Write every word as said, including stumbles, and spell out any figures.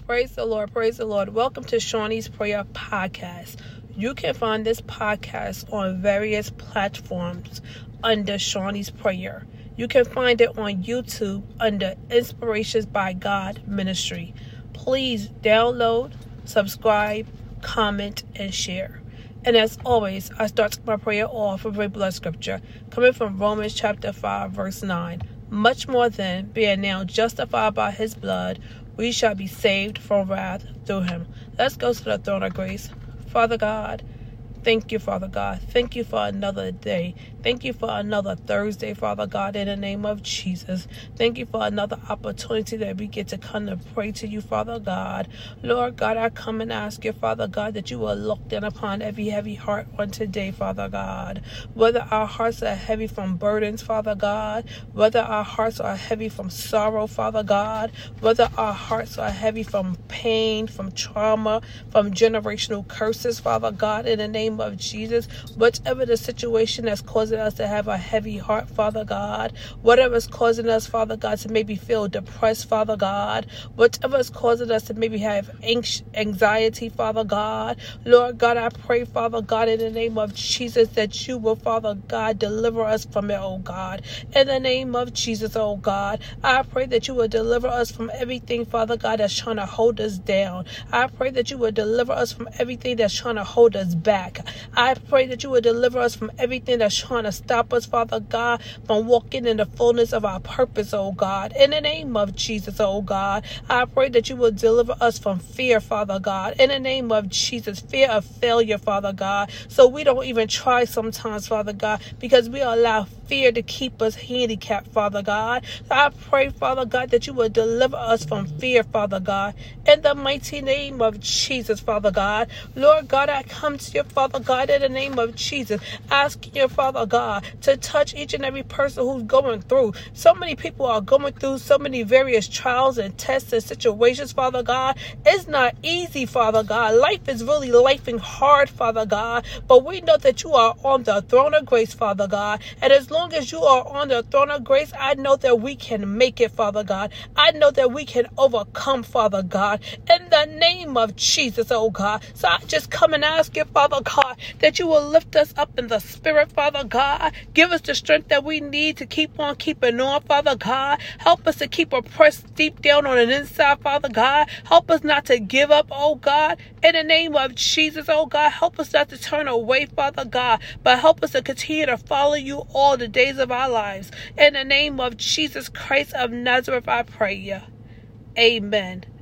Praise the Lord. Praise the Lord. Welcome to Shawnee's Prayer Podcast. You can find this podcast on various platforms under Shawnee's Prayer. You can find it on YouTube under Inspirations by God Ministry. Please download, subscribe, comment, and share. And as always, I start my prayer off with a blood scripture coming from Romans chapter five, verse nine. Much more than being now justified by his blood, we shall be saved from wrath through him. Let's go to the throne of grace. Father God, thank you, Father God. Thank you for another day. Thank you for another Thursday, Father God, in the name of Jesus. Thank you for another opportunity that we get to come to pray to you, Father God. Lord God, I come and ask you, Father God, that you will look down upon every heavy heart on today, Father God. Whether our hearts are heavy from burdens, Father God, whether our hearts are heavy from sorrow, Father God, whether our hearts are heavy from pain, from trauma, from generational curses, Father God, in the name of Jesus, whatever the situation that's causing us to have a heavy heart, Father God, whatever is causing us, Father God, to maybe feel depressed, Father God, whatever is causing us to maybe have anxiety, Father God, Lord God, I pray, Father God, in the name of Jesus, that you will, Father God, deliver us from it, oh God, in the name of Jesus, oh God, I pray that you will deliver us from everything, Father God, that's trying to hold us down. I pray that you will deliver us from everything that's trying to hold us back. I pray that you will deliver us from everything that's trying to stop us, Father God, from walking in the fullness of our purpose, oh God. In the name of Jesus, oh God, I pray that you will deliver us from fear, Father God. In the name of Jesus, fear of failure, Father God. So we don't even try sometimes, Father God, because we allow fear to keep us handicapped, Father God. So I pray, Father God, that you will deliver us from fear, Father God. In the mighty name of Jesus, Father God. Lord God, I come to you, Father God, in the name of Jesus, asking you, Father God, to touch each and every person who's going through. So many people are going through so many various trials and tests and situations, Father God. It's not easy, Father God. Life is really lifing hard, Father God. But we know that you are on the throne of grace, Father God. And as long as you are on the throne of grace, I know that we can make it, Father God. I know that we can overcome, Father God. In the name of Jesus, oh God. So I just come and ask you, Father God, that you will lift us up in the spirit, Father God. Give us the strength that we need to keep on keeping on, Father God. Help us to keep oppressed deep down on the inside, Father God. Help us not to give up, oh God. In the name of Jesus, oh God, help us not to turn away, Father God, but help us to continue to follow you all the days of our lives. In the name of Jesus Christ of Nazareth, I pray you. Amen.